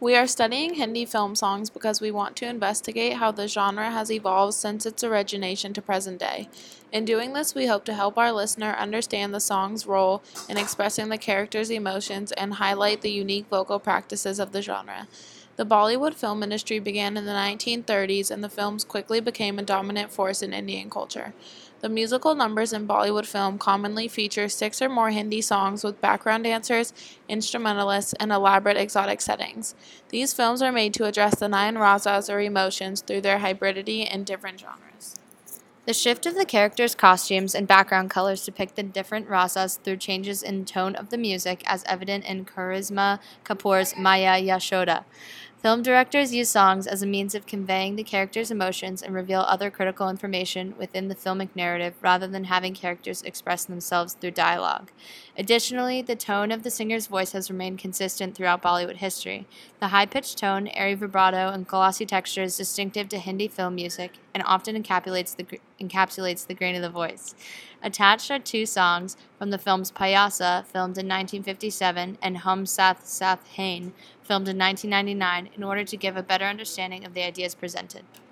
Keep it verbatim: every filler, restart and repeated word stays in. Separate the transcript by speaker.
Speaker 1: We are studying Hindi film songs because we want to investigate how the genre has evolved since its origination to present day. In doing this, we hope to help our listener understand the song's role in expressing the characters' emotions and highlight the unique vocal practices of the genre. The Bollywood film industry began in the nineteen thirties, and the films quickly became a dominant force in Indian culture. The musical numbers in Bollywood film commonly feature six or more Hindi songs with background dancers, instrumentalists, and elaborate exotic settings. These films are made to address the nine rasas or emotions through their hybridity in different genres.
Speaker 2: The shift of the characters' costumes and background colors depict the different rasas through changes in tone of the music, as evident in Karisma Kapoor's Maya Yashoda. Film directors use songs as a means of conveying the characters' emotions and reveal other critical information within the filmic narrative rather than having characters express themselves through dialogue. Additionally, the tone of the singer's voice has remained consistent throughout Bollywood history. The high-pitched tone, airy vibrato, and glossy texture is distinctive to Hindi film music and often encapsulates the, encapsulates the grain of the voice. Attached are two songs from the films Payasa, filmed in nineteen fifty-seven, and Hum Sath Sath Hain, filmed in nineteen ninety-nine, in order to give a better understanding of the ideas presented.